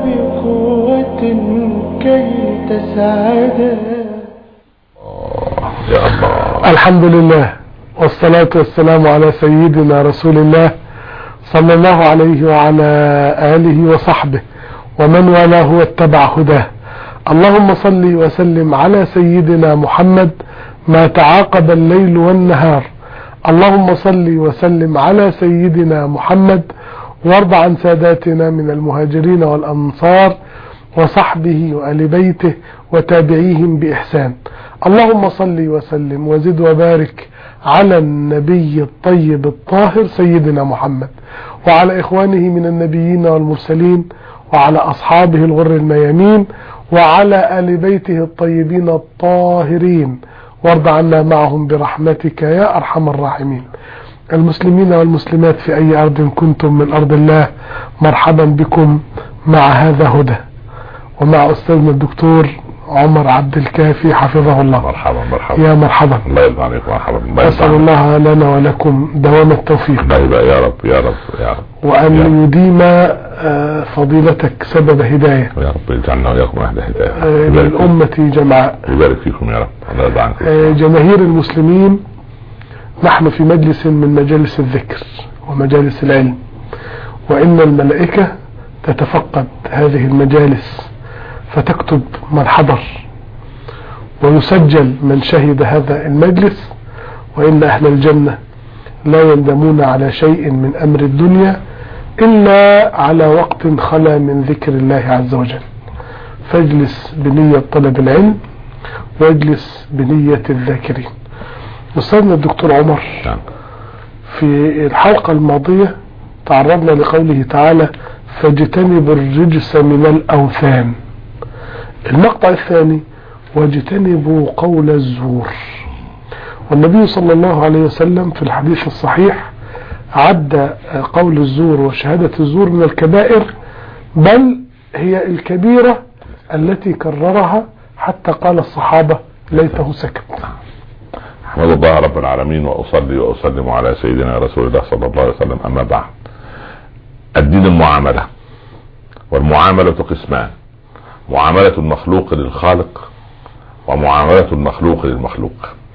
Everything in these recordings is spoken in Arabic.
بقوة كي تسعدا. يا الله. الحمد لله والصلاة والسلام على سيدنا رسول الله صلى الله عليه وعلى آله وصحبه ومن والاه واتبع هداه. اللهم صل وسلم على سيدنا محمد ما تعاقب الليل والنهار. اللهم صل وسلم على سيدنا محمد وارض عن ساداتنا من المهاجرين والأنصار وصحبه وآل بيته وتابعيهم بإحسان. اللهم صل وسلم وزد وبارك على النبي الطيب الطاهر سيدنا محمد وعلى إخوانه من النبيين والمرسلين وعلى أصحابه الغر الميامين وعلى آل بيته الطيبين الطاهرين، وارض عنا معهم برحمتك يا أرحم الراحمين. المسلمين والمسلمات في أي أرض كنتم من أرض الله، مرحبا بكم مع هذا هدى ومع أستاذنا الدكتور عمر عبد الكافي حفظه الله. مرحبا مرحبا يا مرحبا. الله يرضى عليك. مرحبا. أسأل الله لنا ولكم دوام التوفيق. يا رب يا رب يا رب. وأن يديم فضيلتك سبب هداية. يا رب يجعلنا وإياكم أهل هداية للأمة جمعاء. يبارك فيكم يا رب. الله يرضى عنكم. جماهير المسلمين، نحن في مجلس من مجالس الذكر ومجالس العلم، وإن الملائكة تتفقد هذه المجالس فتكتب من حضر ويسجل من شهد هذا المجلس. وإن أهل الجنة لا يندمون على شيء من أمر الدنيا إلا على وقت خلا من ذكر الله عز وجل. فاجلس بنية طلب العلم واجلس بنية الذاكرين. أستاذنا الدكتور عمر، في الحلقة الماضية تعرضنا لقوله تعالى فاجتنبوا الرجس من الأوثان. المقطع الثاني واجتنبوا قول الزور. والنبي صلى الله عليه وسلم في الحديث الصحيح عد قول الزور وشهادة الزور من الكبائر، بل هي الكبيرة التي كررها حتى قال الصحابة ليته سكت. أحمد الله رب العالمين وأصلي وأسلم على سيدنا رسول الله صلى الله عليه وسلم. أما بعد، الدين المعاملة، والمعاملة قسمان: معاملة المخلوق للخالق ومعاملة المخلوق للمخلوق.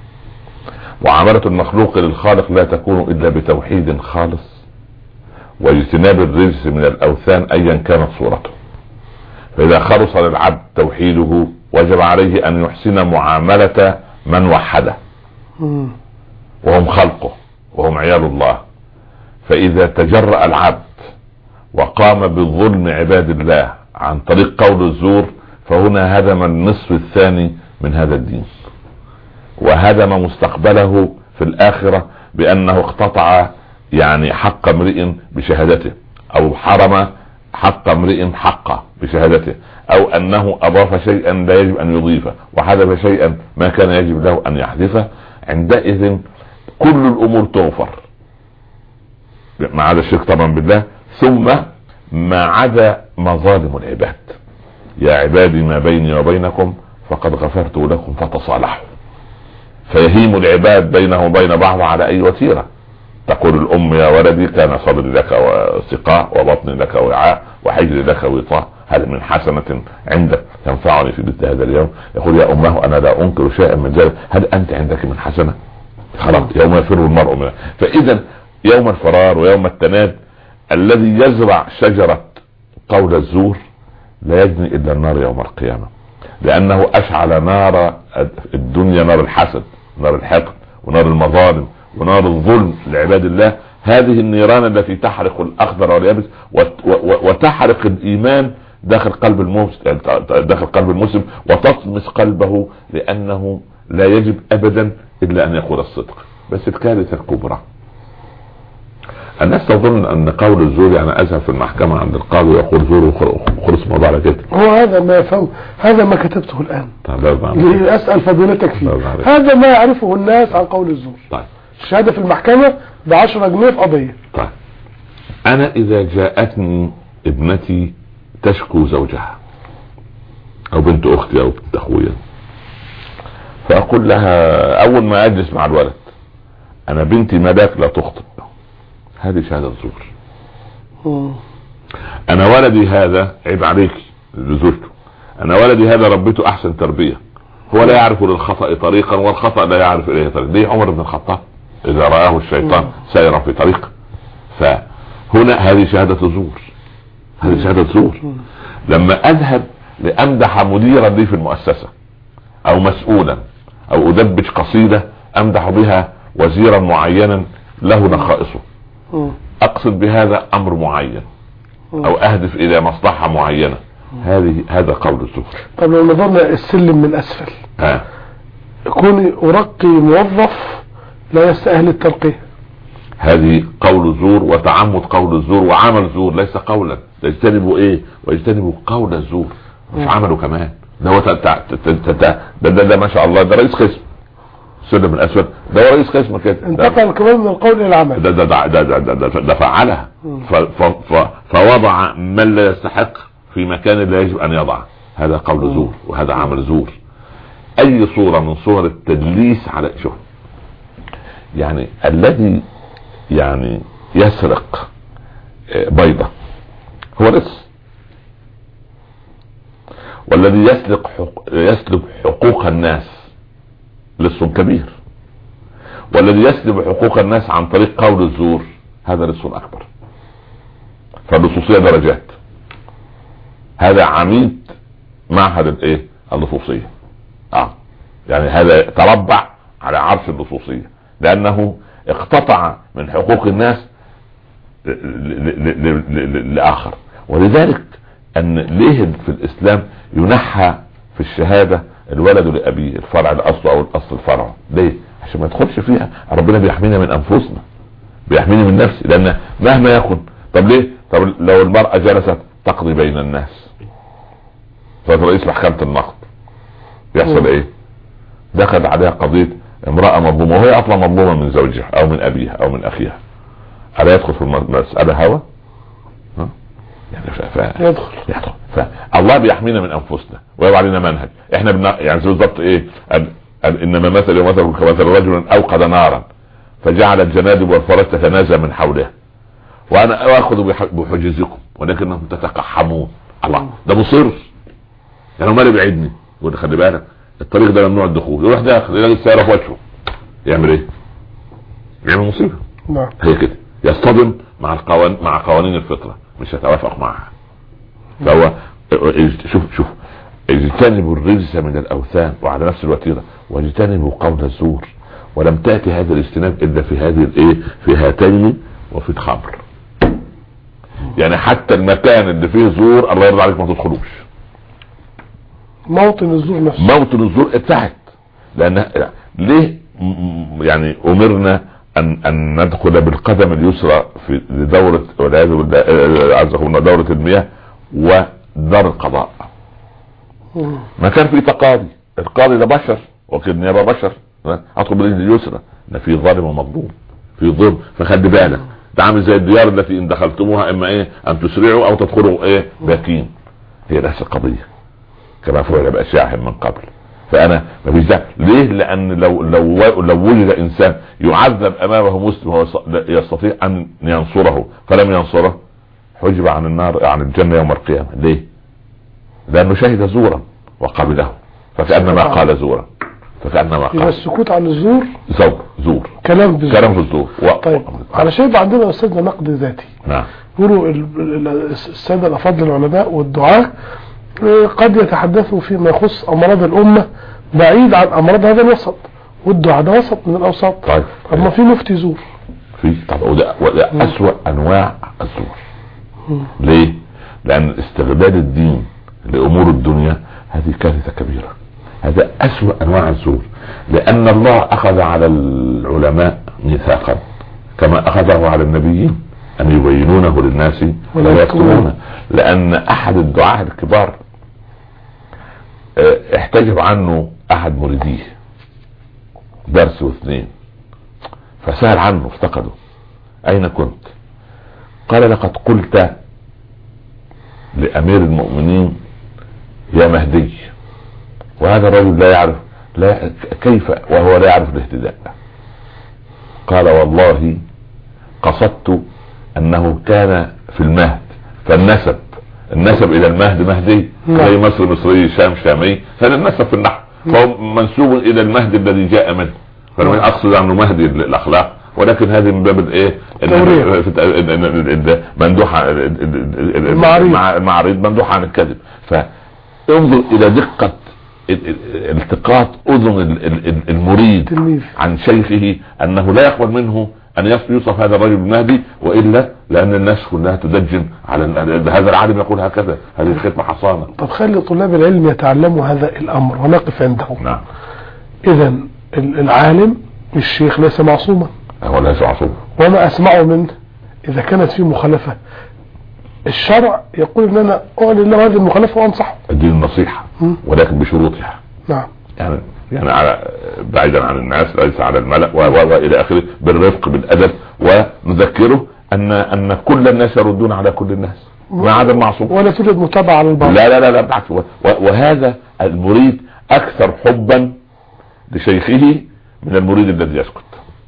معاملة المخلوق للخالق لا تكون إلا بتوحيد خالص واجتناب الرجس من الأوثان أيا كانت صورته. فإذا خلص للعبد توحيده وجب عليه أن يحسن معاملة من وحده وهم خلقه وهم عيال الله. فإذا تجرأ العبد وقام بالظلم عباد الله عن طريق قول الزور فهنا هدم النصف الثاني من هذا الدين، وهدم مستقبله في الآخرة بأنه اقتطع حق امرئ بشهادته، أو حرم حق امرئ حقه بشهادته، أو أنه أضاف شيئا لا يجب أن يضيفه وحذف شيئا ما كان يجب له أن يحذفه. عندئذ كل الأمور تغفر ما عدا الشرك طبعا بالله، ثم ما عدا مظالم العباد. يا عبادي ما بيني وبينكم فقد غفرت لكم فتصالحوا. فيهيم العباد بينه وبين بعض على أي وتيرة. تقول الأم يا ولدي كان صدري لك وسقاء وبطني لك وعاء وحجري لك وطاء، هل من حسنة عندك تنفعني في مثل هذا اليوم؟ يقول يا أمه أنا لا أنكر شيئا من ذلك، هل أنت عندك من حسنة؟ خلاص يوم يفر المرء منه. فإذا يوم الفرار ويوم التناد الذي يزرع شجرة قول الزور لا يجني إلا النار يوم القيامة، لأنه أشعل نار الدنيا، نار الحسد، نار الحقد، ونار المظالم، ونار الظلم لعباد الله. هذه النيران التي تحرق الأخضر واليابس وتحرق الإيمان داخل قلب المسلم وتطمس قلبه، لأنه لا يجب أبدا إلا أن يقول الصدق. بس الكارثة الكبرى الناس تظن ان قول الزور اذهب في المحكمة عند القاضي ويقول زور وخلص الموضوع على كده. هو هذا ما يفهم، هذا ما كتبته الان. اسأل فضيلتك فيه. هذا ما يعرفه الناس عن قول الزور. طيب الشهادة في المحكمة ب10 جنيه في قضية. طيب انا اذا جاءتني ابنتي تشكو زوجها او بنت اختي او بنت اخويا، فاقول لها اول ما اجلس مع الولد انا بنتي ملاك لا تخطئ، هذه شهادة زور. انا ولدي هذا عيب عليكي لزوجته، انا ولدي هذا ربيته احسن تربية، هو لا يعرف للخطأ طريقا والخطأ لا يعرف اليه طريقا. ليه عمر بن الخطاب اذا رآه الشيطان سيرا في طريقه؟ فهنا هذه شهادة زور، هذه شهادة زور. لما اذهب لامدح مديرا لي في المؤسسة او مسؤولا او ادبج قصيدة امدح بها وزيرا معينا له نخائصه، اقصد بهذا امر معين او اهدف الى مصلحة معينة، هذا قول الزور. طب لو نظرنا السلم من اسفل، كوني ارقي موظف لا يستاهل الترقية، هذه قول زور وتعمد قول الزور وعمل زور، ليس قولا. تجتنبوا ايه؟ ويجتنبوا قول الزور، مش عمله كمان. ده ما شاء الله ده رئيس قسم سلم الاسود، ده رئيس قسم كده، انتقل كمان من القول الى العمل. ده فعلها فوضع من لا يستحق في مكان لا يجب ان يضع. هذا قول زور وهذا عمل زور. اي صورة من صور التدليس على شوف يعني الذي يعني يسرق بيضة هو لص، والذي يسلب حقوق الناس لص كبير، والذي يسلب حقوق الناس عن طريق قول الزور هذا لص اكبر. فاللصوصية درجات. هذا عميد معهد الايه اللصوصية، يعني هذا تربع على عرش اللصوصية لانه اقتطع من حقوق الناس لآخر. ولذلك ان ليه في الاسلام ينحى في الشهادة الولد لأبيه الفرع الاصل او الاصل الفرع؟ ليه؟ عشان ما يدخلش فيها. ربنا بيحمينا من انفسنا، بيحميني من نفسي، لان مهما يكن. طب ليه؟ طب لو المرأة جلست تقضي بين الناس، فرئيس محكمة النقد يحصل ايه؟ دخل عليها قضية امرأة مظلومة وهي اصلا مظلومة من زوجها او من ابيها او من اخيها، ألا يدخل في المسألة هوا؟ يعني يدخل. فالله بيحمينا من انفسنا ويضع لنا منهج. احنا يعني بالضبط ايه؟ انما مثل ومثل كمثل رجل اوقد نارا فجعل الجنادب والفرج تتنازع من حوله وانا اخذ بحجزكم ولكنهم تتقحمون. الله ده مصر يعني مالي بعيدني. يقول خلي بالك الطريق ده ممنوع الدخول، يروح داخل يلاقي السيارة في وجهه، يعمل ايه؟ يعمل مصيبة. هي كده يصطدم مع قوانين الفطرة، مش هتوافق معها. فهو شوف اجتنبوا الرجس من الاوثان وعلى نفس الوتيرة واجتنبوا قول الزور. ولم تأتي هذا الاجتناب الا في هذه الايه، في هاتين وفي الخمر. يعني حتى المكان اللي فيه زور الله يرضى عليك ما تدخلوش. موطن الزور نفسه، موطن الزور اتسعت. لان ليه يعني امرنا ان ندخل بالقدم اليسرى في دورة والعياذ بالله عزكم دورة المياه ودار القضاء؟ ما كان في تقاضي، القاضي ده بشر وكيل نيابة بشر، ادخل باليد اليسرى ان في ظالم ومظلوم، في ظلم. فخلي بالك ده عامل زي الديار التي ان دخلتموها اما ايه ان تسرعوا او تدخلوا ايه باكين. هي نفس القضية كما فعل باشياعهم من قبل. فانا ما فيش ده. ليه؟ لان لو وجد انسان يعذب امامه مسلم يستطيع ان ينصره فلم ينصره حجب عن النار عن الجنة يوم القيامة. ليه؟ لانه شهد زورا وقبله فكأنما قال زورا، فكأنما قال. السكوت عن الزور زور، كلام في الزور. طيب على شيء عندنا استاذنا نقد ذاتي. نعم. يقولوا السادة الافاضل العلماء والدعاة قد يتحدثوا فيما يخص امراض الامة بعيد عن امراض هذا الوسط، والدعاء ده وسط من الاوساط. طيب اما في مفتي زور، في طبعا وده اسوأ انواع الزور. ليه؟ لان استغلال الدين لامور الدنيا هذه كارثة كبيرة. هذا اسوأ انواع الزور، لان الله اخذ على العلماء ميثاقا كما اخذه على النبيين ان يبينونه للناس ولا يكتمونه. لان احد الدعاة الكبار احتجب عنه احد مريديه درس واثنين، فسأل عنه افتقده اين كنت؟ قال لقد قلت لامير المؤمنين يا مهدي، وهذا الرجل لا يعرف كيف وهو لا يعرف الاهتداء. قال والله قصدت انه كان في المهد النسب الى المهد مهدي، زي مصر مصري، شام شامي، هذا النسب في النحو، فهو منسوب الى المهد الذي جاء منه. فمن اقصد انه مهدي الاخلاق، ولكن هذه من باب الايه مندوحه المعارض مندوحه عن الكذب. فانظر الى دقه التقاط اذن المريد عن شيخه، انه لا يقبل منه ان يوصف هذا الرجل بالمهدي، والا لان الناس كلها تدجن على هذا العالم يقول هكذا، هذه الختمه حصانه. طب خلي طلاب العلم يتعلموا هذا الامر ونقف عنده. نعم. اذا العالم الشيخ ليس معصوما، هو ليس معصوما، وما اسمعه منه اذا كانت فيه مخالفه الشرع يقول ان انا اعلن له هذه المخالفه وانصحه. الدين النصيحه ولكن بشروطها. نعم. يعني على بعيدا عن الناس، ليس على الملأ والى اخره، بالرفق بالادب، ونذكره ان كل الناس يردون على كل الناس ما عدا المعصوم، ولا توجد متابعه على البعض. لا لا لا, لا بالعكس. وهذا المريد اكثر حبا لشيخه من المريد الذي يسكت.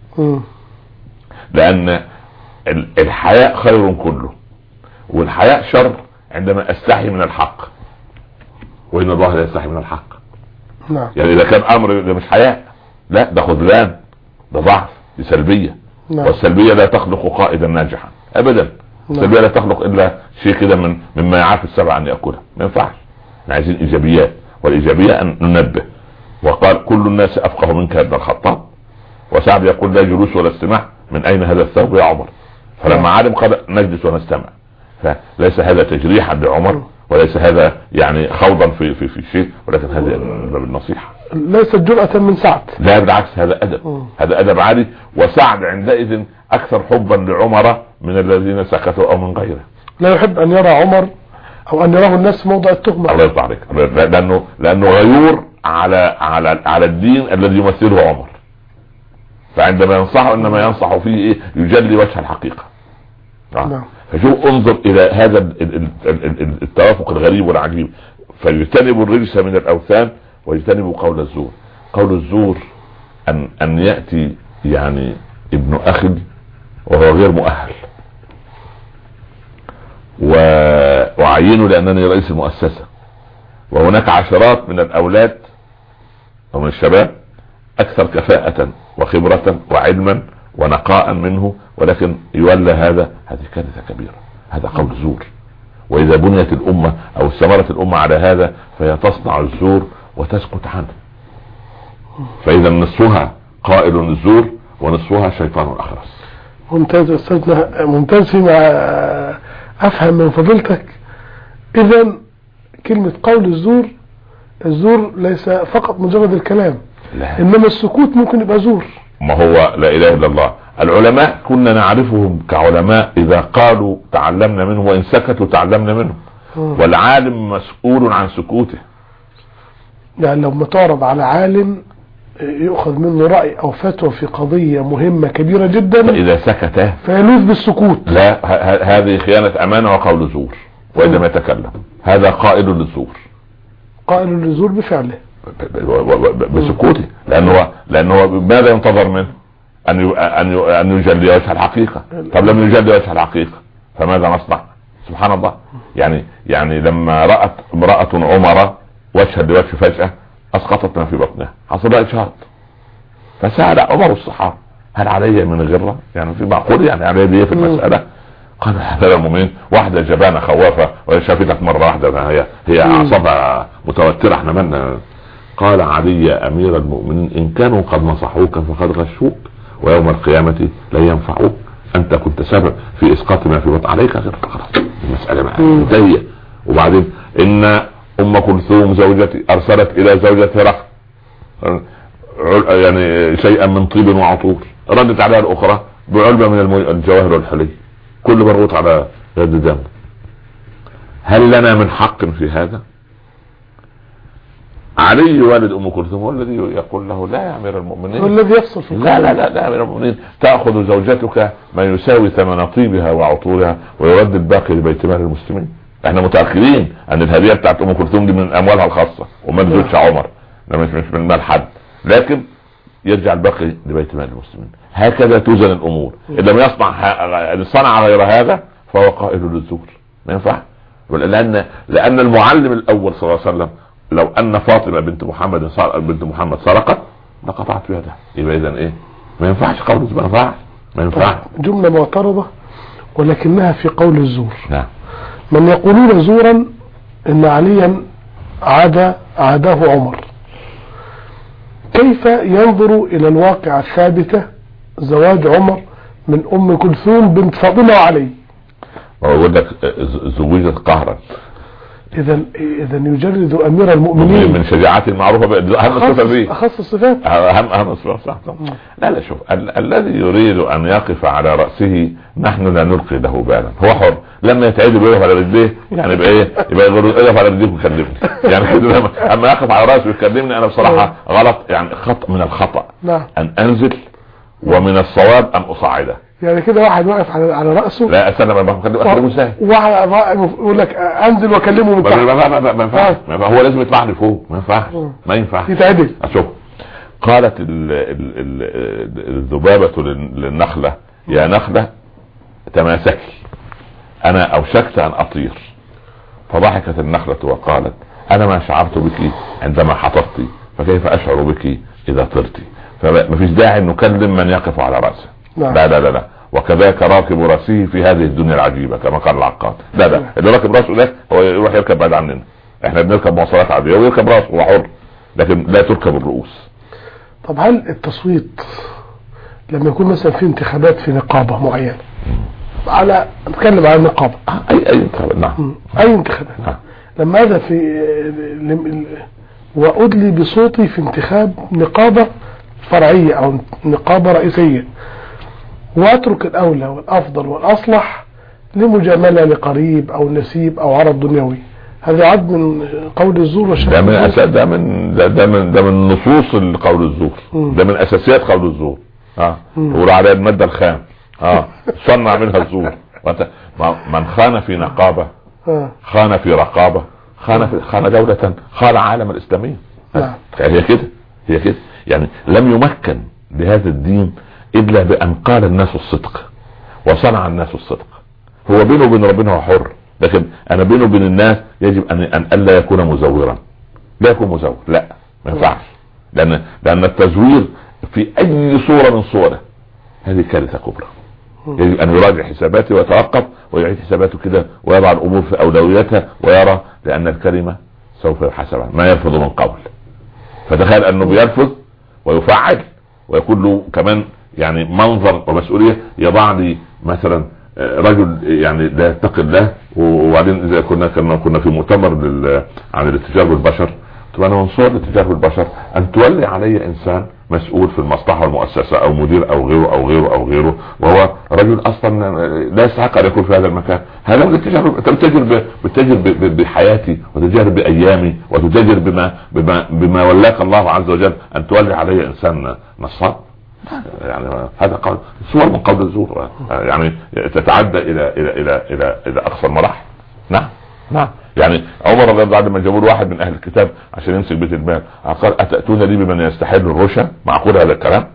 لان الحياء خير كله، والحياء شر عندما استحي من الحق، وان الله لا يستحي من الحق. نعم. يعني اذا كان امر ده مش حياء، لا ده خذلان، ده ضعف، دي سلبيه. نعم. والسلبيه لا تخلق قائدا ناجحا ابدا. نعم. السلبيه لا تخلق الا شيء كده مما يعافي السبع ان ياكلها، ما ينفعش. احنا عايزين ايجابيات، والايجابيه ان ننبه. وقال كل الناس افقه منك يا ابن الخطاب، وسعد يقول لا جلوس ولا استماع، من اين هذا الثوب يا عمر؟ فلما علم قال نجلس ونستمع. فليس هذا تجريحا لعمر، وليس هذا يعني خوضا في شيء، ولكن هذا من باب النصيحه، ليست جرأة من سعد. لا بالعكس، هذا ادب. هذا ادب عالي. وسعد عندئذ اكثر حبا لعمر من الذين سكتوا او من غيره. لا يحب ان يرى عمر او ان يراه الناس موضع التهمه. الله يرضى عليك. لانه غيور على الدين الذي يمثله عمر. فعندما ينصحه انما ينصح فيه ايه؟ يجلي وجه الحقيقه. نعم. فشوف انظر الى هذا التوافق الغريب والعجيب. فيجتنبوا الرجس من الاوثان ويجتنبوا قول الزور. قول الزور ان ياتي يعني ابن اخ وهو غير مؤهل، وعينه لانني رئيس المؤسسه، وهناك عشرات من الاولاد ومن الشباب اكثر كفاءة وخبرة وعلما ونقاء منه، ولكن يولى هذه كارثة كبيرة. هذا قول زور. واذا بنيت الامة او استمرت الامة على هذا فهي تصنع الزور وتسكت عنه. فاذا نصفها قائل الزور ونصفها شيطان اخرس. ممتاز استاذنا، ممتاز. فيما افهم من فضيلتك اذا كلمة قول الزور ليس فقط مجرد الكلام، لا. انما السكوت ممكن يبقى زور. ما هو لا اله الا الله. العلماء كنا نعرفهم كعلماء اذا قالوا تعلمنا منه، وان سكتوا تعلمنا منه. والعالم مسؤول عن سكوته. يعني لما تعرض على عالم يؤخذ منه رأي او فتوى في قضية مهمة كبيرة جدا، فاذا سكت فيلوذ بالسكوت. لا، هذه خيانة امانة وقول زور. واذا ما يتكلم هذا قائل للزور. قائل للزور بفعله بسكوته. لانه ماذا ينتظر منه؟ ان يجلي وجه الحقيقة. طب لم يجلي وجه الحقيقة فماذا نصنع؟ سبحان الله. يعني لما رأت امرأة عمر وجها لوجه فجأة اسقطت ما في بطنها، حصل لها اجهاض. فسأل عمر الصحابة هل علي من غرة؟ يعني في معقول يعني علي دي في المسألة؟ قال هذا المؤمنين واحدة جبانة خوافة وشافتك مرة واحدة هي اعصابها متوترة، احنا مالنا. قال علي يا امير المؤمنين ان كانوا قد نصحوك فقد غشوك، ويوم القيامة لا ينفعوك. انت كنت سبب في اسقاط ما في بطن عليك غير. خلاص المسألة منتهية. وبعدين ان ام كلثوم زوجتي ارسلت الى زوجة هرقل يعني شيئا من طيب وعطور، ردت عليها الاخرى بعلبة من الجواهر والحلي، كل مربوط على يد دم. هل لنا من حق في هذا؟ علي والد ام كلثوم هو الذي يقول له لا يا امير المؤمنين، هو الذي يفصل في لا يا امير المؤمنين، تأخذ زوجتك ما يساوي ثمن طيبها وعطورها ويرد الباقي لبيت مال المسلمين. احنا متأخرين ان الهدية بتاعت ام كلثوم دي من اموالها الخاصة ومال زوجها عمر، مش من مال حد، لكن يرجع الباقي لبيت مال المسلمين. هكذا توزن الامور. اذا لم صنع غير هذا فهو قائل للزور. ما ينفع. لان المعلم الاول صلى الله عليه وسلم لو ان فاطمه بنت محمد سرقت لقطعت يدها. يبقى اذا ايه؟ ما ينفعش قول الزور، ما ينفعش. جمله معترضه ولكنها في قول الزور. نعم. من يقولون زورا ان عليا عاداه عمر، كيف ينظر الى الواقع الثابته زواج عمر من ام كلثوم بنت فاطمه وعلي؟ اقول لك زوجت قهرا. اذا يجرد امير المؤمنين من شجاعته المعروفه اهم الصفات دي، اخص الصفات، اهم الصفات. صح. لا شوف، الذي يريد ان يقف على راسه نحن لا نلقي له بالا، هو حر. لما يتعدل ويقف على رجليه يعني يبقى ايه؟ يبقى يقف على رجليه ويكلمني يعني كده. اما يقف على راسه ويكلمني انا بصراحه غلط، يعني خطأ من الخطأ ان انزل، ومن الصواب ان اصعده. يعني كده واحد واقف على رأسه، لا استنى، ما بكلمه ازاي؟ يقول لك انزل واكلمه من تحت. ما ينفعش. هو لازم يطلعني فوق. ما ينفعش يتعدل. اشوف. قالت الذبابة للنخلة يا نخلة تماسكي، انا اوشكت ان اطير. فضحكت النخلة وقالت انا ما شعرت بك عندما حطبت، فكيف اشعر بك اذا طرت؟ فما فيش داعي ان نكلم من يقف على رأسه. لا لا لا لا. وكذاك راكب راسه في هذه الدنيا العجيبة كما قال العقاد. لا اللي راكب راسه ده هو يروح يركب بعد عننا. احنا بنركب مواصلات عادية ويركب راسه هو حر، لكن لا تركب الرؤوس. طب هل التصويت لما يكون مثلا في انتخابات في نقابة معينة، نتكلم عن النقابة، اي انتخابات، نعم، اي انتخابات، نعم. لما هذا وأدلي بصوتي في انتخاب نقابة فرعية او نقابة رئيسية، واترك الاولى والافضل والاصلح لمجاملة لقريب او نسيب او عرض دنيوي، هذا عد من قول الزور والشك. ده من نصوص قول الزور. ده من اساسيات قول الزور. يقول عليها المادة الخام. صنع منها الزور. من خان في نقابة، خان في رقابة، خان دولة، خان عالم الاسلامي. هي كده يعني لم يمكن بهذا الدين الا بان قال الناس الصدق وصنع الناس الصدق. هو بينه وبين ربنا هو حر، لكن انا بينه وبين الناس يجب ان الا يكون مزورا. لا يكون مزور، لا ما ينفعش. لان التزوير في اي صورة من صوره هذه كارثة كبرى. يجب ان يراجع حساباته ويتوقف ويعيد حساباته كده ويضع الامور في اولوياتها ويرى، لان الكلمة سوف يحاسبها ما يرفض من قول. فتخيل انه بيرفض ويفعل ويكون له كمان يعني منظر ومسؤولية. يضع لي مثلا رجل يعني لا يتقي الله، وبعدين اذا كنا في مؤتمر عن الاتجار بالبشر، طبعا انا منصور الاتجار بالبشر ان تولي علي انسان مسؤول في المصلحة والمؤسسة او مدير او غيره وهو رجل اصلا لا يستحق ان يكون في هذا المكان. هذا الاتجار، بتتاجر بحياتي وتتاجر بايامي وتتاجر بما ولاك الله عز وجل ان تولي علي انسان نصاب. يعني هذا قول صور من قول الزور، يعني تتعدى الى اقصى المراحل. نعم يعني عمر رضي الله عنه لما جابوا واحد من اهل الكتاب عشان يمسك بيت المال، قال اتاتون لي بمن يستحل الرشا؟ معقول هذا الكلام؟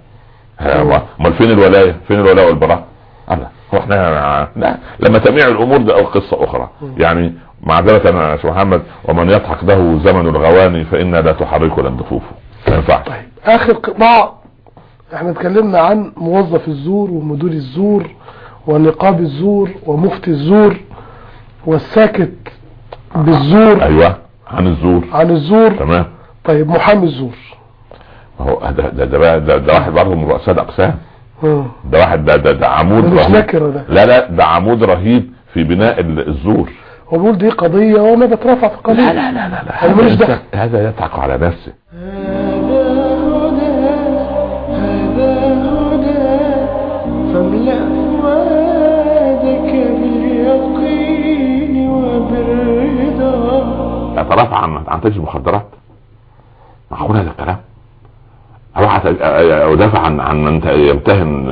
امال فين الولايه والبراء؟ هو احنا لا، لما تميع الامور ده قصه اخرى. يعني معذره يا شيخ محمد، ومن يضحك له زمن الغواني فإنا لا تحرك لن تفوفه. ما ينفعش. طيب اخر قطاع، احنا اتكلمنا عن موظف الزور ومدير الزور ونقاب الزور ومفتي الزور والساكت بالزور. ايوه عن الزور تمام. طيب محامي الزور، هو ده واحد برضه من رؤساء الاقسام. ده واحد ده عمود رهيب. ده عمود رهيب في بناء الزور. هو بيقول دي قضية وانا بترفع في قضية. لا هذا يضحك على نفسه. فاملأ فؤادك باليقين وبالرضا. اترفع عن تاجر المخدرات؟ معقول هذا الكلام؟ اروح ادافع عن من يمتهن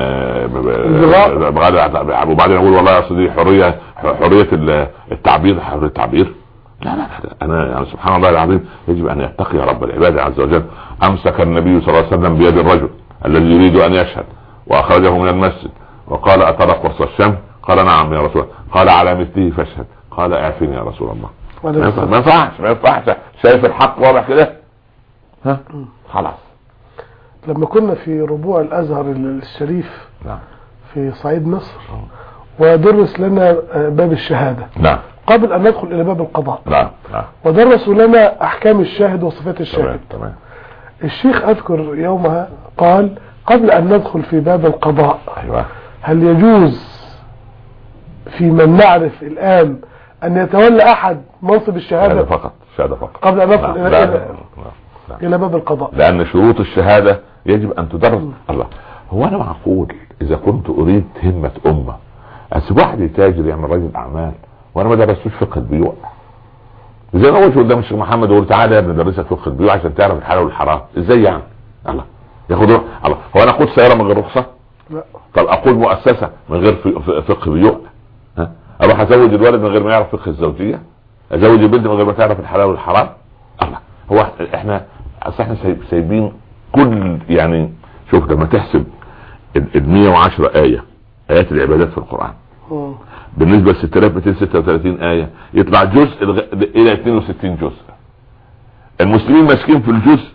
وبعدين اقول والله يا سيدي حرية التعبير، حرية التعبير؟ لا انا يعني سبحان الله العظيم يجب ان يتقي رب العباد عز وجل. امسك النبي صلى الله عليه وسلم بيد الرجل الذي يريد ان يشهد واخرجه من المسجد وقال اترى قرص الشمس؟ قال نعم يا رسول الله. قال على مثله فاشهد. قال اعفني يا رسول الله. عليه ما ينفعش شايف الحق واضح كده، ها خلاص. لما كنا في ربوع الازهر الشريف نعم في صعيد مصر ودرس لنا باب الشهادة نعم قبل ان ندخل الى باب القضاء، نعم نعم، ودرسوا لنا احكام الشاهد وصفات الشاهد. تمام. الشيخ اذكر يومها قال قبل ان ندخل في باب القضاء ايوه هل يجوز في من نعرف الان ان يتولى احد منصب الشهادة شهادة فقط قبل ان ندخل لا. الى باب القضاء؟ لان شروط الشهادة يجب ان تدرس. الله، هو انا معقول اذا كنت اريد همة امة اسيب واحد يتاجر يعمل رجل اعمال وانا ما درستوش فقه البيوع؟ زي ما قلت قدام الشيخ محمد وقلت تعالى يا ابني درسك فقه البيوع عشان تعرف الحلال والحرام ازاي يعني. الله ياخد الله، هو انا اقود سيارة من غير رخصة؟ لا. طب اقود مؤسسة من غير فقه بيوع؟ ها، اروح ازوج الولد من غير ما يعرف فقه الزوجية؟ ازوج البنت من غير ما تعرف الحلال والحرام؟ الله، هو احنا سايبين كل يعني. شوف لما تحسب ال 110 آيات العبادات في القرآن بالنسبة ل 6236 آية يطلع جزء إلى 62 جزء. المسلمين ماسكين في الجزء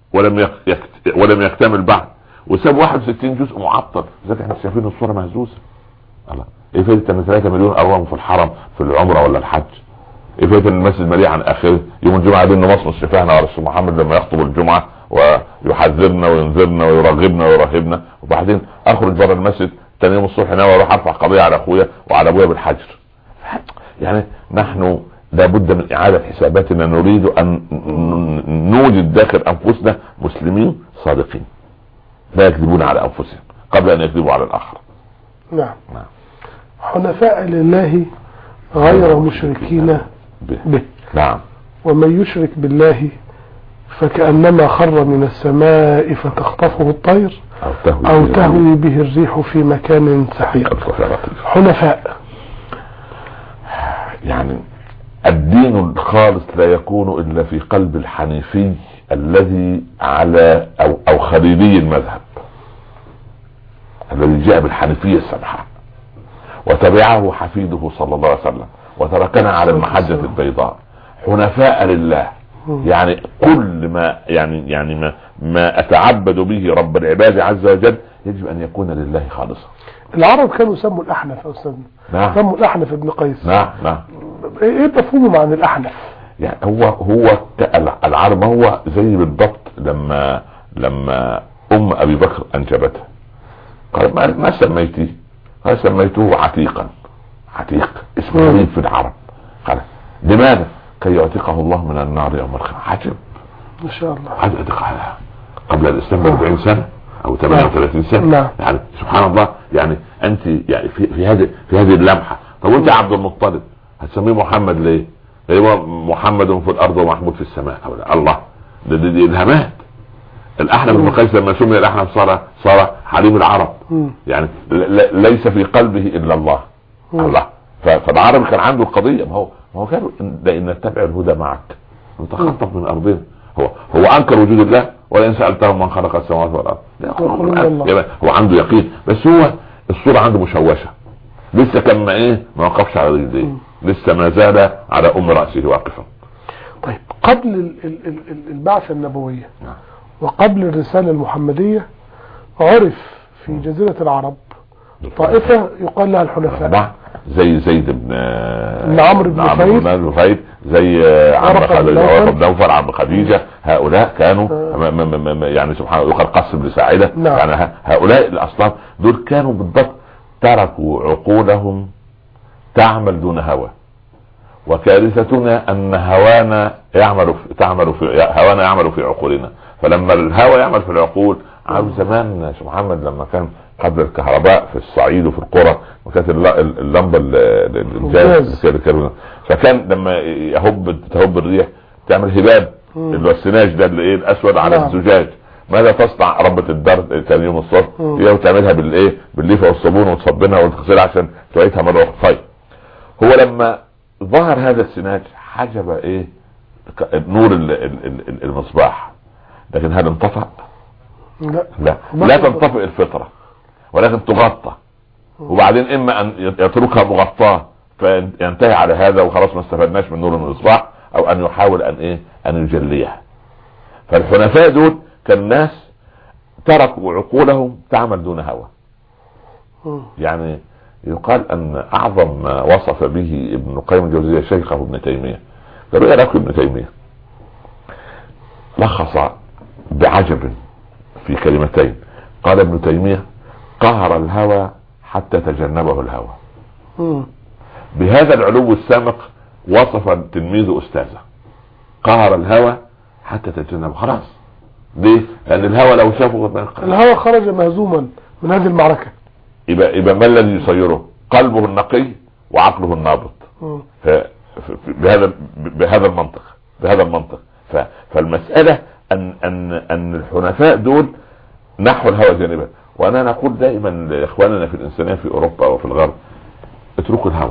ولم يكتمل بعد، وساب 61 جزء معطل. لذلك احنا شايفين الصورة مهزوزة. الله، ايه فايدة ان 3 مليون أروهم في الحرم في العمرة ولا الحج؟ ايه فايدة ان المسجد مليء عن اخره؟ يوم الجمعة بين مصر شفاهنا على الرسول محمد لما يخطب الجمعة ويحذرنا وينذرنا ويرغبنا ويرهبنا، وبعدين اخرج بره المسجد تاني يوم الصبح ناوي اروح ارفع قضية على اخويا وعلى ابويا بالحجر. يعني نحن لابد من اعادة حساباتنا. نريد ان نوجد داخل انفسنا مسلمين صادقين لا يكذبون على انفسهم قبل ان يكذبوا على الاخر. نعم. حنفاء لله غير مشركين به. نعم. ومن يشرك بالله فكأنما خر من السماء فتخطفه الطير أو تهوي به الريح في مكان سحيق. حنفاء يعني الدين الخالص لا يكون إلا في قلب الحنيفي الذي على أو خليلي المذهب الذي جاء بالحنيفية السمحة وتبعه حفيده صلى الله عليه وسلم وتركنا على المحجة البيضاء حنفاء لله. يعني كل ما يعني ما اتعبد به رب العباد عز وجل يجب ان يكون لله خالصا. العرب كانوا يسموا الاحنف يا استاذ. نعم. سموا الاحنف ابن قيس. نعم نعم. ايه مفهومه عن الاحنف؟ يعني هو العرب هو زي بالضبط لما ام ابي بكر انجبته قال ما سميتيه؟ قال سميته عتيقا. عتيق اسم غريب في العرب. قال لماذا؟ كي يعتقه الله من النار يوم القيامة. عجب ما شاء الله. عجب قبل الاسلام ب 40 سنة او 38 سنة. يعني سبحان الله. يعني انت يعني في هذه اللمحة. طب وانت عبد المطلب هتسميه محمد ليه؟ هو محمد في الارض ومحمود في السماء. الله، دي الهامات. الاحنف بن قيس لما سمي الاحنف صار حليم العرب. يعني ليس في قلبه الا الله. الله. فالعرب كان عنده القضية. ما هو قالوا ان نتبع الهدى معك نتخطف من ارضنا. هو انكر وجود الله ولئن سألتهم من خلق السماوات والارض. هو عنده يقين بس هو الصورة عنده مشوشة لسه. كان ما وقفش على رجليه لسه ما زال على رأسه واقفا. طيب قبل البعثة النبوية وقبل الرسالة المحمدية عرف في جزيرة العرب طائفة يقال لها الحنفاء زي زيد بن عمرو بن نفيل زي عمرو بن عم خديجة. هؤلاء كانوا يعني سبحان الله يقال قص بن ساعدة. يعني هؤلاء الأصناف دول كانوا بالضبط تركوا عقولهم تعمل دون هوى. وكارثتنا ان هوانا يعمل في عقولنا. فلما الهوى يعمل في العقول عام زمان شيخ محمد لما كان قبل الكهرباء في الصعيد وفي القرى وكانت اللمبه الجاز فكان لما تهب الريح تعمل هباب اللي هو السناج ده اللي الاسود على الزجاج. ماذا تصنع ربة الدار ثاني يوم الصبح؟ هي وتعملها بالليفه والصابون وتصبنها وتغسلها عشان تعيدها مره اخرى. طيب هو لما ظهر هذا السناج حجب نور المصباح. لكن هل انطفأ؟ لا تنطفئ الفطرة ولكن تغطى. وبعدين اما ان يتركها مغطاة فينتهي على هذا وخلاص ما استفدناش من نور المصباح، او ان يحاول ان يجليها. فالحنفاء دول كان ناس تركوا عقولهم تعمل دون هوى. يعني يقال ان اعظم ما وصف به ابن قيم الجوزية شيخه ابن تيمية. قالوا ايه رايكم ابن تيمية؟ لخص بعجب في كلمتين، قال ابن تيمية: قهر الهوى حتى تجنبه الهوى. بهذا العلو السامق وصف تلميذ استاذه، قهر الهوى حتى تجنبه. خلاص، ليه؟ لان الهوى لو شافه الهوى خرج مهزوما من هذه المعركة. يبقى ما الذي يصيره؟ قلبه النقي وعقله النابض. بهذا المنطق فالمسألة ان الحنفاء دول نحو الهوى جانبا. وانا نقول دائما لاخواننا في الانسانية في اوروبا وفي الغرب: اتركوا الهوى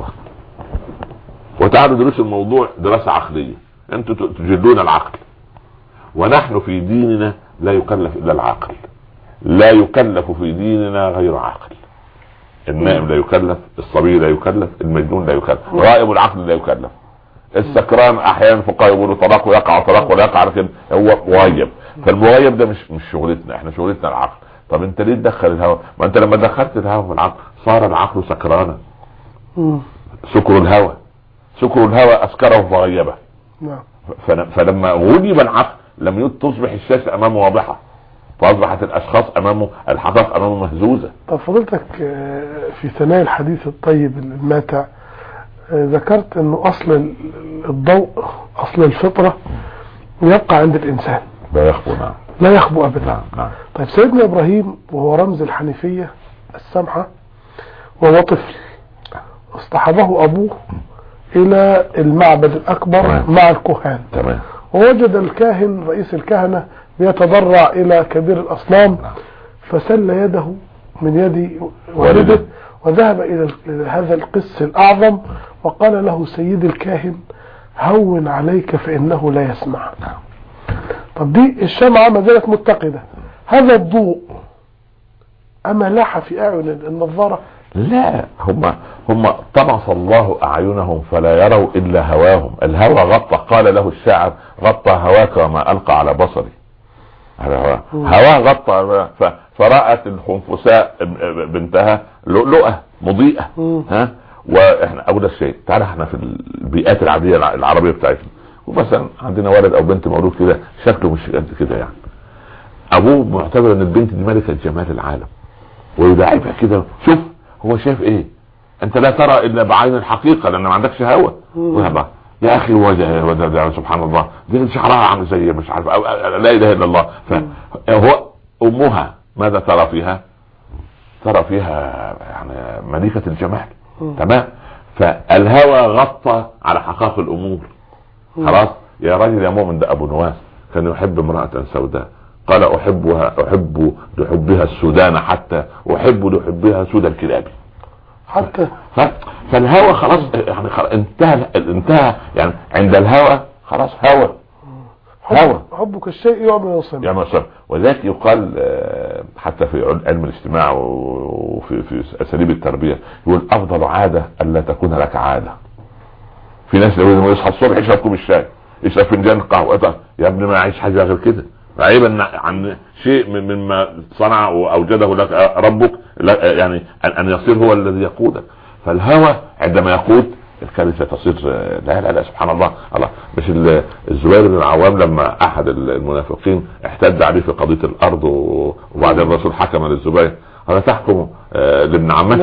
وتعالوا دروس الموضوع دراسة عقلية. انتوا تجلون العقل، ونحن في ديننا لا يكلف الا العقل، لا يكلف في ديننا غير عقل. النائم لا يكلف، الصبي لا يكلف، المجنون لا يكلف، غائب العقل لا يكلف. السكران احيانا فقهاء يقولوا طلاق ويقع طلاق ولا يقع، لكن هو مغيب. فالمغيب ده مش شغلتنا، احنا شغلتنا العقل. طب انت ليه تدخل الهوى؟ ما انت لما دخلت الهوى في العقل صار العقل سكرانا. سكر الهوى اسكره فغيبه. فلما غلب العقل لم تصبح الشاشة امامه واضحة، فاصبحت الاشخاص امامه، الحقائق امامه مهزوزة. طب فضلتك في ثنايا الحديث الطيب الماتع ذكرت انه اصل الضوء، اصل الفطرة يبقى عند الانسان، لا يخبو. نعم، لا يخبو ابدا. نعم. طيب سيدنا ابراهيم وهو رمز الحنيفية السمحة وهو طفل اصطحبه ابوه الى المعبد الاكبر مع الكهان. تمام. ووجد الكاهن رئيس الكهنة بيتضرع الى كبير الاصنام، فسل يده من يد والده وذهب الى هذا القس الاعظم وقال له: سيد الكاهن، هون عليك فانه لا يسمع. طب دي الشمعة ما زالت متقدة، هذا الضوء اما لاح في اعين النظارة؟ لا، هم طمس الله اعينهم فلا يروا الا هواهم. الهوى غطى، قال له الشاعر: غطى هواك وما القى على بصري. هواه غطى، فرأت الخنفساء بنتها لؤلؤة مضيئة. واحنا اول شيء تعالى احنا في البيئات العادية العربية بتاعتنا، ومثلا عندنا ولد او بنت مولود كده شكله مش قد كده، يعني ابوه معتبر ان البنت دي ملكة جمال العالم ويداعبها كده. شوف هو شايف ايه؟ انت لا ترى الا بعين الحقيقة لان ما عندكش هوى. يا اخي وده سبحان الله، دي شعرها عامل زي مش عارف لا اله الا الله. فهو امها ماذا ترى فيها؟ ترى فيها يعني ملكة الجمال. تمام. فالهوى غطى على حقائق الامور. خلاص يا راجل يا مؤمن، ده ابو نواس كان يحب امرأة سوداء، قال احب لحبها السودان حتى احب لحبها سود الكلاب. حتى فالهوى خلاص يعني انتهى يعني عند الهوى خلاص. هوى حبك الشيء يعمل وصل. وذلك يقال حتى في علم الاجتماع وفي اساليب التربية، يقول افضل عادة الا تكون لك عادة. في ناس لما يصحى الصبح يشرب كوب الشاي، يشرب فنجان قهوة، يا ابني ما يعيش حاجة غير كده، عيبا عن شيء مما صنع واوجده لك ربك، يعني ان يصير هو الذي يقودك. فالهوى عندما يقود الكارثة تصير. لا سبحان الله. مش الزبير بن العوام لما احد المنافقين احتد عليه في قضية الارض وبعد الرسول حكم للزبير: هذا تحكم لابن عمتك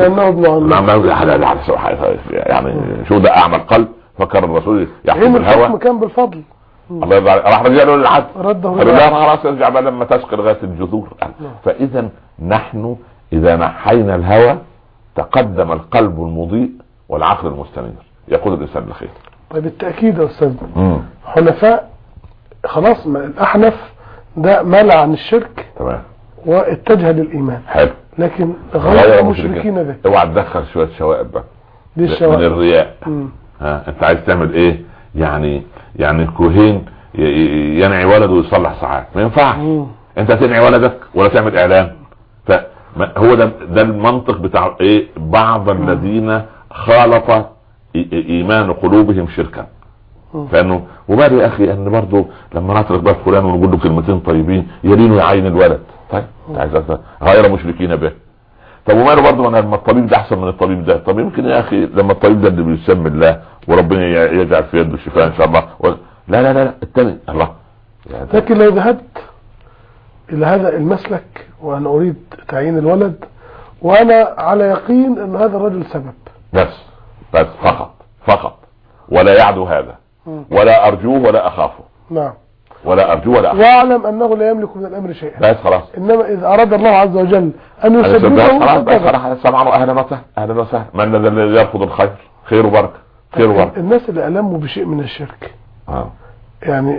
يعني شو ده اعمى القلب؟ فكر الرسول يحكم الهوى كان بالفضل. الله يرضى عليه، راح رجع له للعدل، رده خلاص يرجع بقى لما تسقي لغايه الجذور. فاذا نحن اذا نحينا الهوى تقدم القلب المضيء والعقل المستنير، يقود الانسان للخير. طيب بالتاكيد يا استاذ، حنفاء خلاص، الاحنف ده مال عن الشرك. تمام. واتجه للايمان. حلو. لكن غير المشركين به. اوعى تدخل شويه شوائب بقى دي الشوائب من الرياء. انت عايز تعمل ايه؟ يعني كوهين ينعي ولده ويصلح ساعات، ما ينفعش. انت تنعي ولدك ولا تعمل اعلان. فهو ده المنطق بتاع ايه؟ بعض الذين خالط ايمان قلوبهم شركا. فانه وبالي يا اخي ان برضه لما نترك بقى فلان ونقول له كلمتين طيبين يلينه يعين الولد، طيب عايز غير مشركين به. طب وماله برضه انا لما الطبيب ده احسن من الطبيب ده؟ طب يمكن يا اخي لما الطبيب ده اللي بيسمي الله وربنا يجعل في يده الشفاء ان شاء الله لا لا لا الثاني الله يعني. لكن لو ذهبت الى هذا المسلك وانا اريد تعيين الولد وانا على يقين ان هذا الرجل سبب بس فقط ولا يعدو هذا ولا ارجوه ولا اخافه. نعم. ولا ارجوه ولا اخافه، واعلم انه لا يملك من الامر شيئا. بس خلاص. انما اذا اراد الله عز وجل ان يسببه خلاص سمعنا اهلا وسهلا. من الذي يرفض الخير؟ خير وبركه. الناس اللي ألموا بشيء من الشرك يعني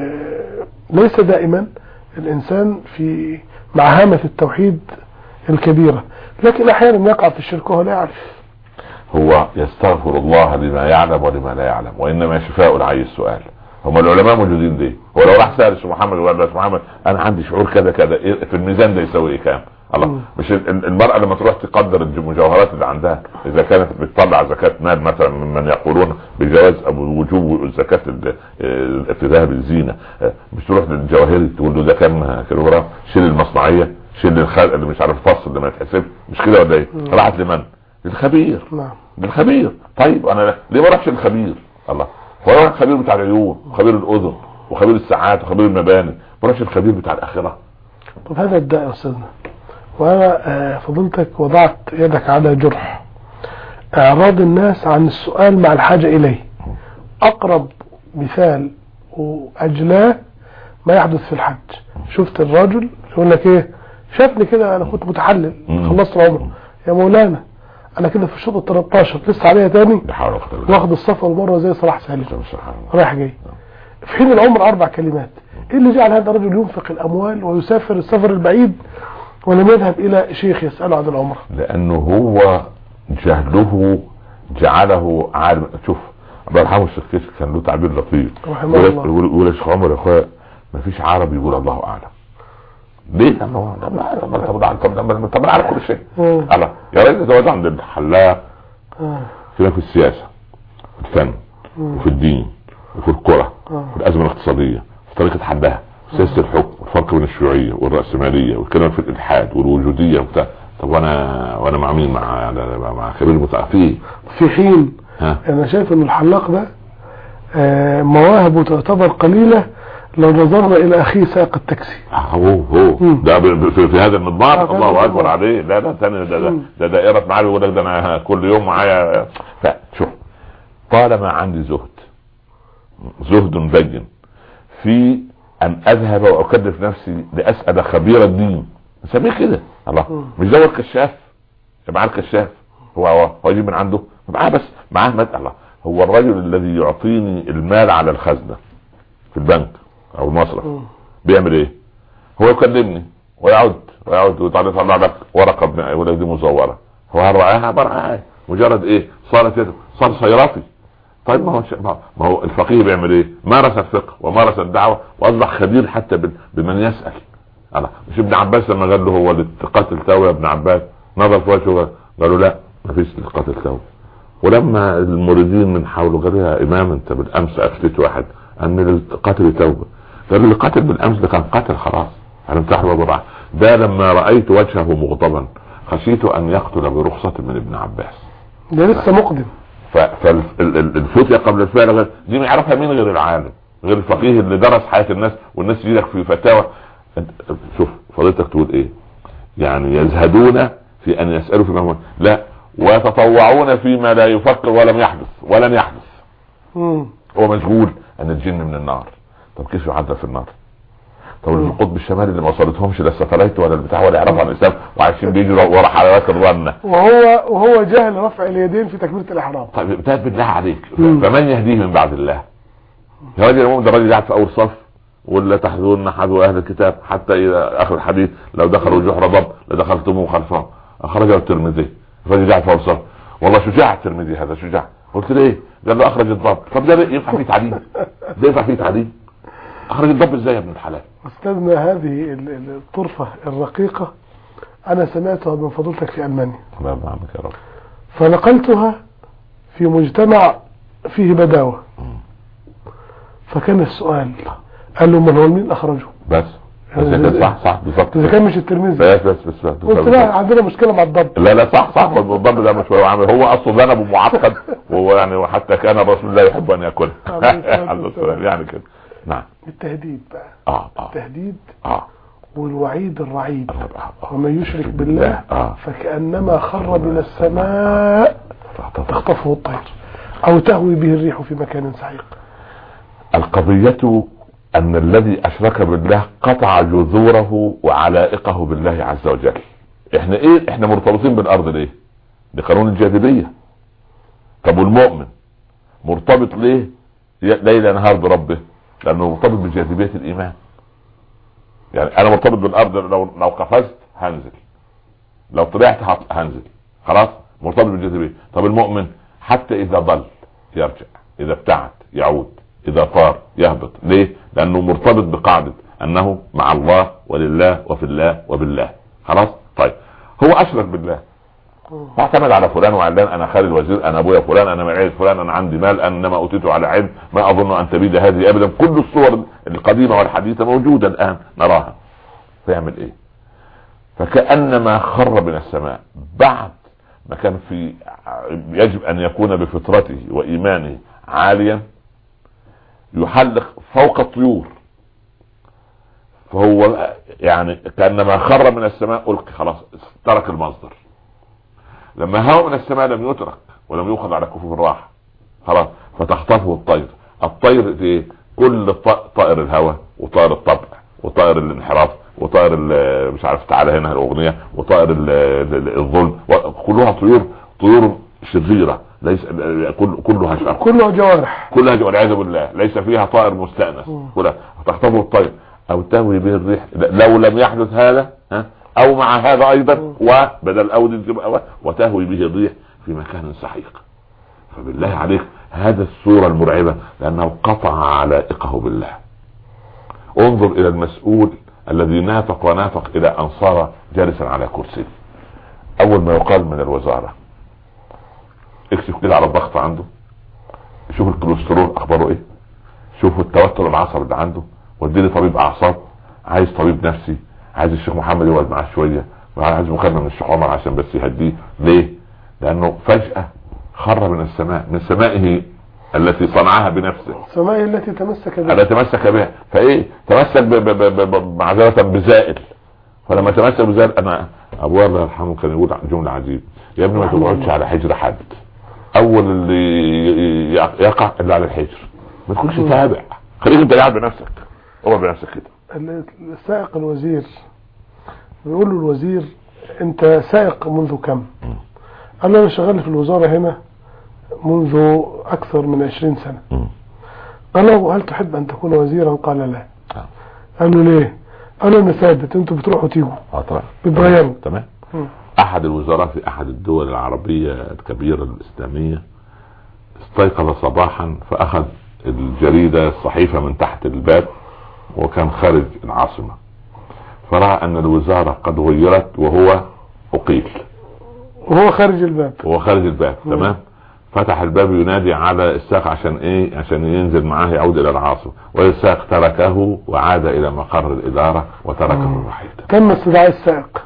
ليس دائما الانسان في مع هامة التوحيد الكبيرة، لكن احيانا يقع في الشرك وهو لا يعرف. هو يستغفر الله لما يعلم ولما لا يعلم، وانما شفاء العي السؤال. هم العلماء موجودين ليه؟ ولو راح سأل الشيخ محمد وقال له محمد انا عندي شعور كذا كذا في الميزان ده يسوي ايه كام؟ الله. مش المرأة لما تروح تقدر المجوهرات اللي عندها اذا كانت بتطلع زكاة مال مثلا ممن يقولون بجواز ابو وجوب زكاة في ذهب الزينة، مش تروح للجواهري تقول له ده كام كيلوغرام؟ شيل المصنعية، شيل الخلق اللي مش عارف الفصل اللي ما يتحسب، مش كده ولا ايه؟ راحت لمن؟ للخبير. بالخبير. طيب انا ليه ما اروحش للخبير؟ الله. هو الخبير بتاع العيون وخبير الاذن وخبير الساعات وخبير المباني، ما الخبير بتاع الاخره. طب هذا الداء يا استاذنا، وانا فضلتك وضعت يدك على جرح اعراض الناس عن السؤال مع الحاجه اليه. اقرب مثال واجلاه ما يحدث في الحج. شفت الرجل يقول لك ايه؟ شافني كده انا كنت متحلل خلصت العمره يا مولانا انا كده في الشوط 13 لسه عليها تاني واخد السفر مره زي صلاح سالم رايح جاي في حين العمر 4 كلمات. ايه اللي جعل هذا الرجل ينفق الاموال ويسافر السفر البعيد ولم يذهب الى شيخ يسأله عن العمر؟ لانه هو جهله جعله عالم. شوف الله يرحمه الشيخ كيش كان له تعبير لطيف يقول يا شيخ عمر يا اخويا ما فيش عربي يقول الله اعلم. ليه؟ طب على كل شيء. الله يا ريت الزواج عند الحلاق في السياسة في الفن وفي الدين وفي الكرة وفي الأزمة الاقتصادية في طريقة حلها سياسة الحكم والفرق بين الشيوعية والرأسمالية والكلام في الإلحاد والوجودية وبتاع. طب وانا مع مين؟ مع خبير متعافيه في حين انا شايف ان الحلاق ده مواهبه تعتبر قليلة لو نظرنا الى اخيه سائق التاكسي. هو ده في هذا المضمار الله اكبر عليه. لا ثاني ده دائرة معاه يقول لك ده انا كل يوم معايا. فشوف طالما عندي زهد بين في ان اذهب واكلف نفسي لاسأل خبير الدين نسميه كده. الله مش ده الكشاف معاه الكشاف هو يجيب من عنده معاه بس معاه الله. هو الرجل الذي يعطيني المال على الخزنة في البنك او المصرف بيعمل ايه؟ هو يكلمني ويعود ويطلع لك ورقة يقول لك دي مزورة. هو هرعاها برعاها مجرد ايه؟ صار صيرافي. طيب ما هو الفقيه بيعمل ايه؟ مارس الفقه ومارس الدعوة واصبح خبير حتى بمن يسأل. الله مش ابن عباس لما قال له هو للقاتل توبة يا ابن عباس نظر في وجهه قالوا لا ما فيش للقاتل توبة. ولما المريدين من حوله قالوا يا امام انت بالامس افتيت واحد ان للقاتل توبة، قالوا اللي قاتل بالامس ده كان قاتل خلاص انا امتحر بضاعة. ده لما رأيت وجهه مغضبا خشيت ان يقتل برخصة من ابن عباس. ده لسه مقدم. فالفتية قبل الفعل دي ما يعرفها مين غير العالم غير الفقيه اللي درس حياة الناس والناس يجي لك في فتاوى. شوف فضيلتك تقول ايه؟ يعني يزهدون في ان يسألوا فيما لا ويتطوعون فيما لا يفكر ولن يحدث. هو مشغول ان الجن من النار. طب كيف يعذب في النار؟ طب في القطب الشمالي اللي ما وصلتهمش لا الساتلايت ولا البتاع ولا يعرفوا عن الاسلام وعايشين بيجروا ورا حلوات الرنة وهو جاهل رفع اليدين في تكبيرة الاحرام. طيب بتاعت بالله عليك فمن يهديه من بعد الله؟ يا راجل المؤمن ده راجل قاعد في اول صف ولا تحذرن حذو اهل الكتاب حتى الى اخر الحديث لو دخلوا جحر ضب لدخلتموه خلفهم اخرجه الترمذي. الراجل قاعد في اول صف والله شجاع الترمذي هذا شجاع. قلت ليه؟ قال له اخرج الضب. طب ده ينفع فيه تعليم؟ ده ينفع فيه تعليم؟ اخرج الضب ازاي يا ابن الحلال؟ استاذنا هذه الطرفة الرقيقة انا سمعتها من فضيلتك في المانيا. الله يرحمك يا رب. فنقلتها في مجتمع فيه بداوة، فكان السؤال قال له من هو مين اخرجه؟ بس صح بالظبط. اذا كان مش الترمذي بس قلت لا عندنا مشكله مع الضبط. لا صح الضبط ده مش هو عامل، هو اصله ذنب معقد، وهو يعني وحتى كان الرسول لا يحب ان ياكله يعني كده. نعم. التهديد بقى التهديد والوعيد الرعيد. ومن يشرك بالله فكأنما خر من السماء تخطفه الطير او تهوي به الريح في مكان سحيق. القضية ان الذي اشرك بالله قطع جذوره وعلائقه بالله عز وجل. احنا مرتبطين بالارض ليه؟ بقانون الجاذبية. طب والمؤمن مرتبط ليه ليل نهار بربه؟ لانه مرتبط بجاذبية الايمان. يعني انا مرتبط بالارض، لو قفزت هنزل، لو طلعت هنزل، خلاص مرتبط بالجاذبية. طب المؤمن حتى اذا ضل يرجع، اذا ابتعد يعود، اذا طار يهبط. ليه؟ لانه مرتبط بقاعدة انه مع الله ولله وفي الله وبالله. خلاص. طيب هو اشرك بالله، فاعتمد على فلان وعلان، انا خالد وزير، انا ابويا فلان، انا معي فلان، انا عندي مال، انما اوتيته على علم، ما اظن ان تبيد هذه ابدا. كل الصور القديمة والحديثة موجودة الان نراها. فيعمل ايه؟ فكأنما خر من السماء بعد ما كان في يجب ان يكون بفطرته وايمانه عاليا، يحلق فوق الطيور. فهو يعني كأنما خر من السماء ألقي، خلاص ترك المصدر. لما هو من السماء لم يترك ولم يؤخذ على كفوف الراحة، خلاص فتخطفه الطير. الطير ايه؟ كل طائر الهوى وطائر الطبع وطائر الانحراف وطائر مش عارف تعالى هنا الاغنية وطائر الظلم، كلها طيور شريرة، ليس كلها شر، كلها جوارح والعياذ بالله، ليس فيها طائر مستأنس. كلها تخطفه الطير او تهوي به الريح. لو لم يحدث هذا او مع هذا ايضا وبدل وتهوي به الريح في مكان سحيق. فبالله عليك هذا الصورة المرعبة، لانه قطع علائقه بالله. انظر الى المسؤول الذي نافق ونافق الى ان صار جالسا على كرسي. اول ما يقال من الوزارة اكشف كده على الضغط عنده، شوف الكوليسترول اخباره ايه، شوف التوتر العصبي اللي عنده، وديني طبيب اعصاب، عايز طبيب نفسي، عايز الشيخ محمد يقعد معاه شوية، عايز مكالمة من الشيخ عمر عشان بس يهديه. ليه؟ لانه فجأة خر من السماء، من سمائه التي صنعها بنفسه، سمائه التي تمسك بها. فايه؟ تمسك معذرة بزائل. فلما تمسك بزائل، انا ابو الله يرحمه كان يقول جملة عجيبة: يا ابني ما تقعدش على حجر حد، اول اللي يقع اللي على الحجر، ما تكونش تابع، خليك انت قاعد بنفسك، هو بنفسك كده. السائق الوزير بيقول له الوزير: انت سائق منذ كم؟ قال له: انا شغال في الوزارة هنا منذ اكثر من 20 سنة. قال له: هل تحب ان تكون وزيرا؟ قال: لا. قال له: ليه؟ قال له: انا ثابت، انتوا بتروحوا تيجوا بتغيروا. تمام. احد الوزراء في احد الدول العربية الكبيرة الاسلامية استيقظ صباحا فاخذ الجريدة الصحيفة من تحت الباب، وكان خارج العاصمة، فرأى ان الوزارة قد غيرت وهو اقيل، وهو خارج الباب. تمام. فتح الباب ينادي على الساق عشان ايه؟ عشان ينزل معاه يعود الى العاصمة، والساق تركه وعاد الى مقر الادارة وتركه وحيدا. تم استدعاء السائق.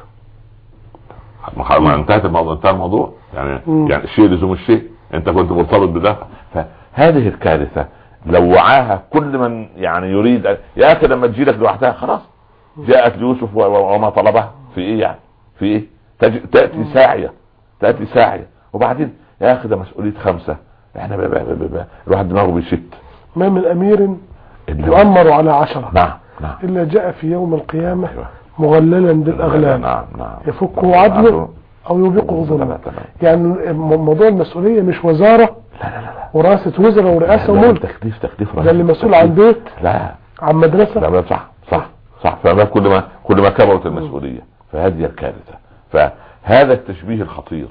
ما انتهى الموضوع يعني. يعني الشيء لزوم الشيء، انت كنت مرتبط بده. فهذه الكارثة لو وعاها كل من يعني يريد يا اخي لما تجي لك لوحدها خلاص، جاءت ليوسف وما طلبها في ايه يعني؟ في ايه؟ تأتي ساعية وبعدين يا اخي ده مسؤولية 5. احنا الواحد دماغه بيشت. ما من امير يؤمر على 10 نعم الا جاء في يوم القيامة مغللا بالاغلال. نعم. يفكه عدله او يوبقه ظلم. يعني موضوع المسؤولية مش وزارة لا ورئاسة وزراء ورئاسة وملك، تكليف ده اللي مسؤول عن بيت، لا عن مدرسة. لا صح. فما كل ما كبرت المسؤولية، فهذه الكارثة. فهذا التشبيه الخطير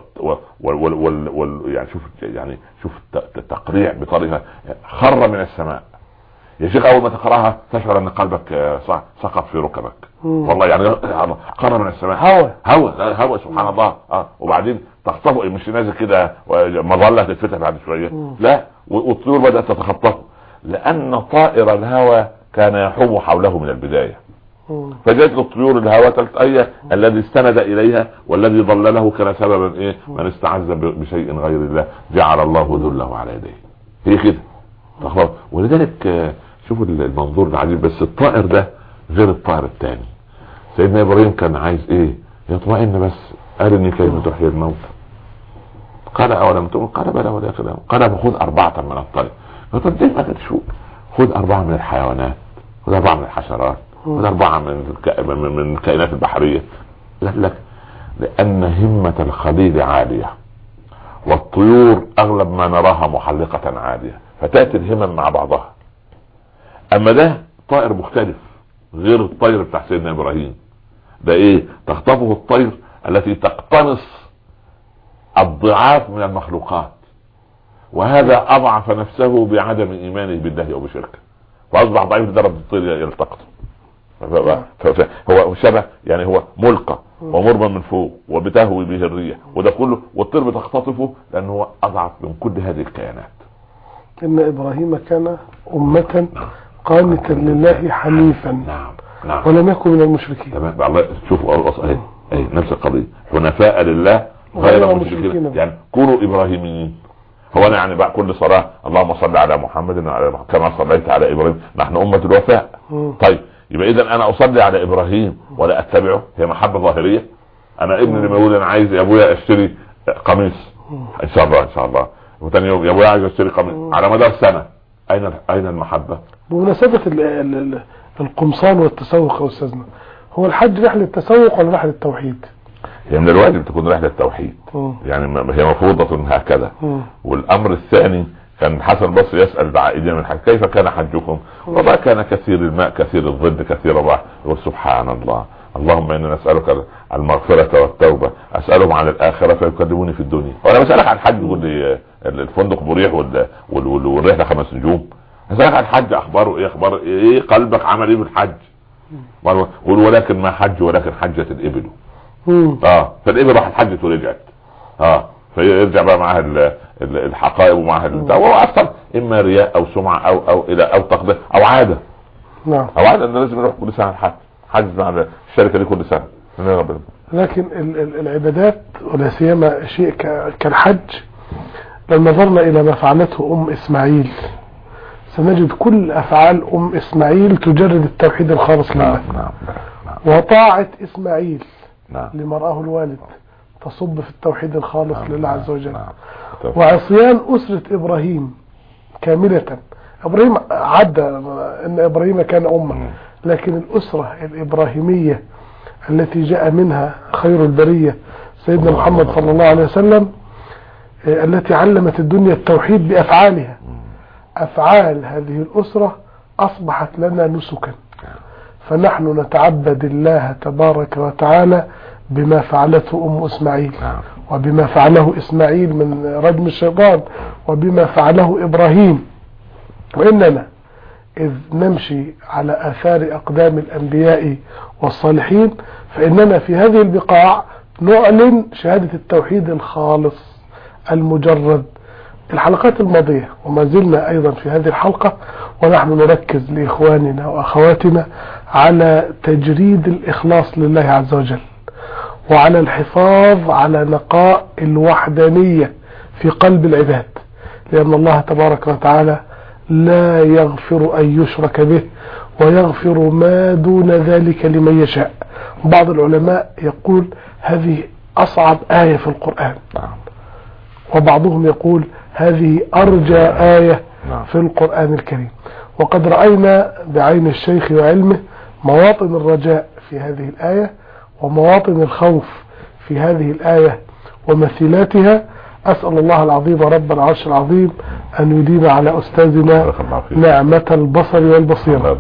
يعني شوف التقريع بطريقة خر من السماء. يا شيخ اول ما تقراها تشعر ان قلبك سقط في ركبك والله. يعني خر من السماء، هوا سبحان الله. وبعدين تخطفه، مش نازل كده مظله تتفتح بعد شويه، لا، والطيور بدات تتخطفه، لان طائر الهوى كان يحوم حوله من البدايه. فجاءت الطيور الهوى الذي استند اليها والذي ضلله كان سببا ايه؟ من استعز بشيء غير الله جعل الله ذله على يديه. هي كده. ولذلك شوفوا المنظور العجيب. بس الطائر ده غير الطائر الثاني. سيدنا ابراهيم كان عايز ايه؟ يطمئن بس. ارني كيف تحيي الموت. قال اولم تؤمن؟ قال بلى ولكن قال فخذ 4 من الطير. طب ليه ما تشوف؟ خذ 4 من الحيوانات، خذ 4 من الحشرات، خذ 4 من الكائنات البحرية. قال لك لان همة الخليل عالية، والطيور اغلب ما نراها محلقة عالية، فتأتي الهمم مع بعضها. اما ده طائر مختلف غير الطير بتاع سيدنا ابراهيم. ده ايه؟ تخطفه الطير التي تقتنص الضعاف من المخلوقات، وهذا اضعف نفسه بعدم ايمانه بالله او بشركه، واصبح ضعيف لدرجه الطير يلتقطه. هو شبه يعني، هو ملقى ومرمى من فوق وبتهوي به الريح وده كله، والطير بتختطفه لانه هو اضعف من كل هذه الكائنات. ان ابراهيم كان امة قانتا لله حنيفا. نعم. ولم يكن من المشركين. تمام. الله شوفوا اهي نفس القضيه، حنفاء لله غير مشركين. يعني كونوا ابراهيميين. هو انا يعني بقى كل صلاه اللهم صل على محمد كما صليت على ابراهيم، نحن امه الوفاء. طيب يبقى اذا انا اصلي على ابراهيم ولا اتبعه، هي محبه ظاهريه. انا ابني لما يقول انا عايز يا ابويا اشتري قميص، ان شاء الله وثاني يوم يا ابويا عايز اشتري قميص، على مدار سنه اين المحبه؟ بمناسبه القمصان والتسوق يا استاذنا، هو الحج رحله تسوق ولا رحله توحيد؟ هي من الواجب تكون رحله توحيد، يعني هي مفروضه هكذا. والامر الثاني كان الحسن البصري يسأل العائدين من الحج كيف كان حجكم؟ والله كان كثير الماء كثير الظل كثير الراحة. يقول سبحان الله، اللهم إننا نسألك المغفرة والتوبة، أسألهم عن الآخرة فيكذبوني في الدنيا. وأنا بسألك عن الحج يقول لي الفندق مريح والرحلة 5 نجوم. أسألك عن الحج أخباره إيه؟ أخبار إيه؟ قلبك عمل إيه بالحج؟ ولكن ما حج ولكن حجة الإبل. فالإبل راحت حجت ورجعت. فيرجع بقى معها الحقائب ومعها وهو اصلا اما رياء او سمعه او تقدير او عاده. نعم. او عاده ان لازم يروح كل سنه حج مع الشركه دي كل سنه. لكن العبادات ولا سيما شيء كالحج، لو نظرنا الى ما فعلته اسماعيل سنجد كل افعال اسماعيل تجرد التوحيد الخالص لله. نعم. وطاعة اسماعيل لما رآه الوالد تصب في التوحيد الخالص لله عز وجل. وعصيان أسرة إبراهيم كاملة. إبراهيم عدى أن إبراهيم كان أمة، لكن الأسرة الإبراهيمية التي جاء منها خير البرية سيدنا محمد صلى الله عليه وسلم، التي علمت الدنيا التوحيد بأفعالها، أفعال هذه الأسرة أصبحت لنا نسكا، فنحن نتعبد الله تبارك وتعالى بما فعلته اسماعيل، وبما فعله اسماعيل من رجم الشيطان، وبما فعله ابراهيم. واننا اذ نمشي على اثار اقدام الانبياء والصالحين فاننا في هذه البقاع نعلن شهادة التوحيد الخالص المجرد. الحلقات الماضية وما زلنا ايضا في هذه الحلقة ونحن نركز لاخواننا واخواتنا على تجريد الاخلاص لله عز وجل، وعلى الحفاظ على نقاء الوحدانية في قلب العباد، لأن الله تبارك وتعالى لا يغفر أن يشرك به ويغفر ما دون ذلك لمن يشاء. بعض العلماء يقول هذه أصعب آية في القرآن، وبعضهم يقول هذه أرجى آية في القرآن الكريم. وقد رأينا بعين الشيخ وعلمه مواطن الرجاء في هذه الآية ومواطن الخوف في هذه الآية ومثيلاتها. أسأل الله العظيم رب العرش العظيم أن يديم على أستاذنا نعمة البصر والبصيرة،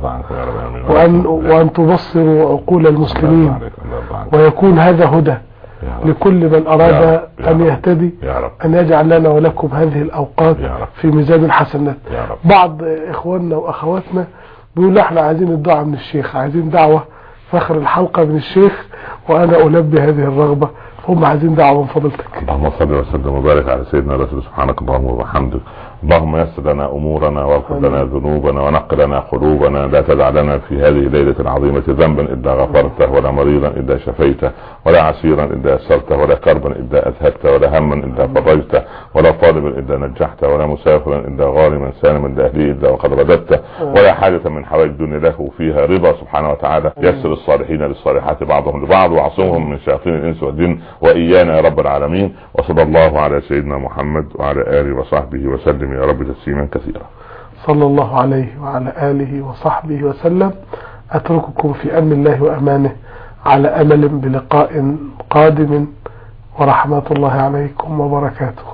وأن تبصر عقول المسلمين، ويكون هذا هدى لكل من أراد أن يهتدي، أن يجعل لنا ولكم هذه الأوقات في ميزان الحسنات. بعض إخواننا وأخواتنا بيقول احنا عايزين الدعوة من الشيخ، عايزين دعوة فخر الحلقة من الشيخ، وأنا ألبي هذه الرغبة هم عايزين دعوة من فضلتك. اللهم صل وسلم وبارك على سيدنا رسول. سبحانك اللهم وبحمدك، اللهم يسر لنا امورنا واغفر لنا ذنوبنا ونقل لنا قلوبنا، لا تدع لنا في هذه الليله العظيمه ذنبا الا غفرته، ولا مريضا الا شفيته، ولا عسيرا الا يسرته، ولا كربا الا اذهبته، ولا هما الا فرجته، ولا طالبا الا نجحته، ولا مسافرا الا غانما سالما لاهله الا وقد رددته، ولا حاجه من حوائج الدنيا له فيها رضا سبحانه وتعالى. يسر الصالحين للصالحات بعضهم لبعض، وعصمهم من شياطين الانس والجن وايانا يا رب العالمين. وصلى الله على سيدنا محمد وعلى اله وصحبه وسلم يا رب تسليما كثيرا. صلى الله عليه وعلى آله وصحبه وسلم. أترككم في أمن الله وأمانه على أمل بلقاء قادم، ورحمة الله عليكم وبركاته.